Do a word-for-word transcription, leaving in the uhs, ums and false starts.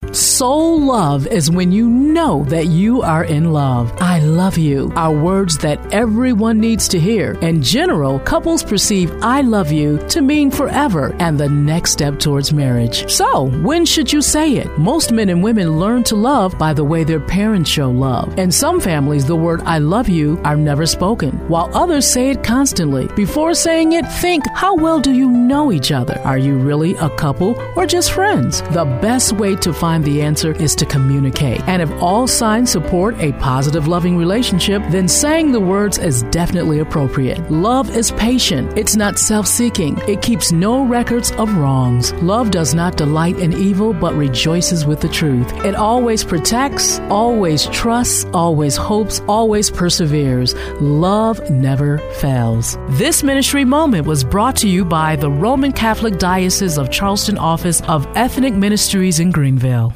Soul love is when you know that you are in love. I love you are words that everyone needs to hear. In general, couples perceive I love you to mean forever and the next step towards marriage. So, when should you say it? Most men and women learn to love by the way their parents show love. In some families, the word I love you are never spoken, while others say it constantly. Before saying it, think, how well do you know each other? Are you really a couple or just friends? The best way to find the answer is to communicate. And if all signs support a positive, loving relationship, then saying the words is definitely appropriate. Love is patient. It's not self-seeking. It keeps no records of wrongs. Love does not delight in evil, but rejoices with the truth. It always protects, always trusts, always hopes, always perseveres. Love never fails. This ministry moment was brought to you by the Roman Catholic Diocese of Charleston Office of Ethnic Ministries in Greenville.